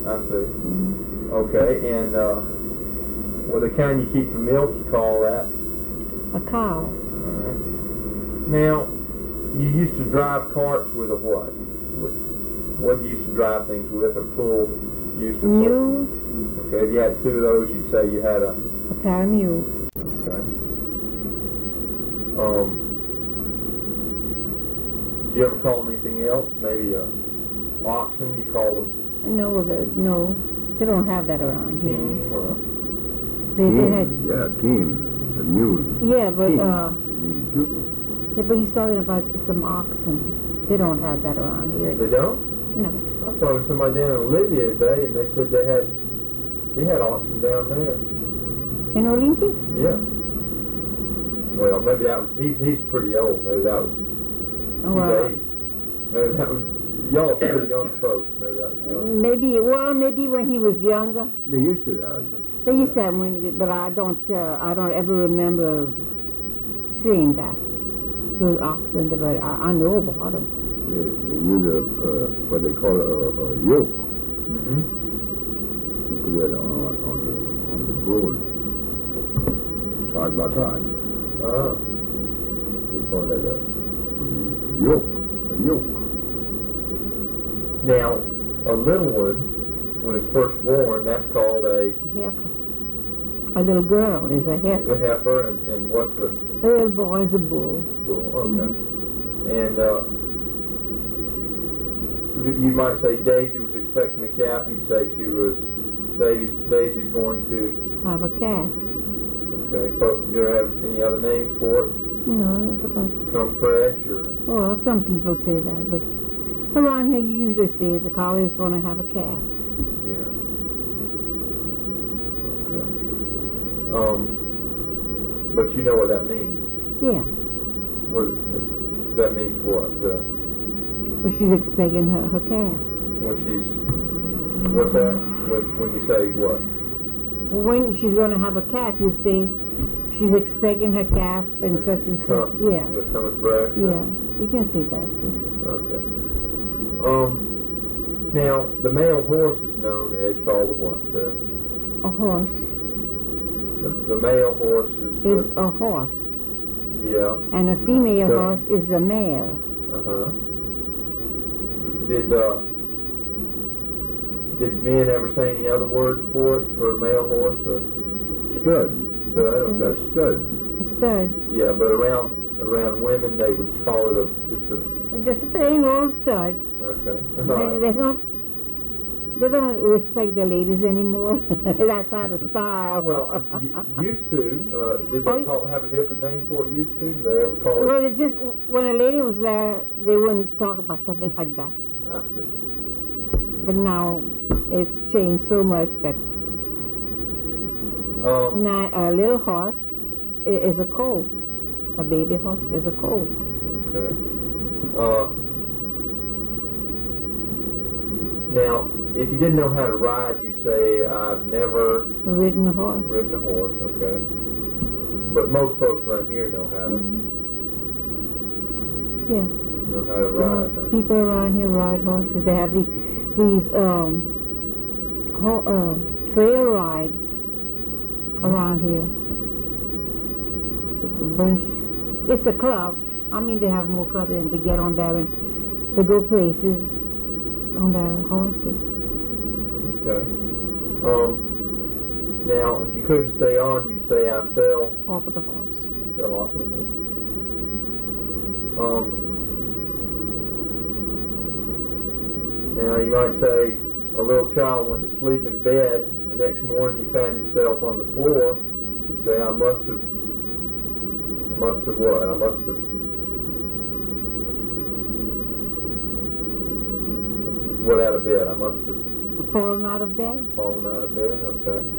I see. Mm-hmm. Okay, and well, the kind you keep for milk, you call that? A cow. All right. Now, you used to drive carts with a what? What you used to drive things with or pull? Used to Mules. Pull? Okay, if you had two of those, you'd say you had a pair of mules. Okay. Did you ever call them anything else? Maybe oxen? You call them? No, they don't have that around here. Team or they had. Yeah, team. The mules. Yeah, but yeah, but he's talking about some oxen. They don't have that around here. They don't? No. I was talking to somebody down in Olivia today, and they said they had oxen down there. In Olivia? Yeah. Well, maybe that was he's pretty old. Maybe that was he's 80. Maybe that was y'all are pretty young folks. Maybe that was young. Maybe when he was younger. They used to have them. They used to have them, but I don't ever remember seeing that. Those oxen, but I know about them. They use what they call a yoke. Mm-hmm. You put it on the bull, side by side. They call that a yoke. A yoke. Now, a little one, when it's first born, that's called a heifer. A little girl is a heifer. A heifer, and what's the? A little boy is a bull. Bull. Okay. And you might say Daisy was expecting a calf. You'd say Daisy's going to have a calf. Okay. Do you have any other names for it? No, that's about. Come fresh or? Well, some people say that, but around here you usually say the cow is going to have a calf. Yeah. But you know what that means? Yeah. That means what? Well, she's expecting her calf. What's that? When you say what? When she's going to have a calf, you say she's expecting her calf and such and such. Yeah. Coming fresh? Yeah. We can say that too. Okay. Now, the male horse is known as called what? A horse. The male horse is a horse. Yeah. And a female horse is a mare. Uh-huh. Did men ever say any other words for it, for a male horse? Stud. Stud? Okay. Stud. A stud. Yeah, but around women they would call it just a plain old stud. Okay. They don't respect the ladies anymore. That's out of style. Well, used to. Did they have a different name for it? Used to? Did they ever call it? Well, it just when a lady was there, they wouldn't talk about something like that. I see. But now it's changed so much that now a little horse is a colt. A baby horse is a colt. Okay. Now, if you didn't know how to ride, you'd say, I've never ridden a horse. Ridden a horse, okay. But most folks around here know how to. Yeah. Know how to ride. Most people around here ride horses. They have these trail rides around here. It's a club. I mean, they have more clubs than they get on there and they go places on their horses. Okay. Now, if you couldn't stay on, you'd say I fell off of the horse. Fell off of the horse. Now, you might say a little child went to sleep in bed. The next morning, he found himself on the floor. You'd say, I must have what? I must have. What out of bed? I must have. Fallen out of bed? Fallen out of bed, okay.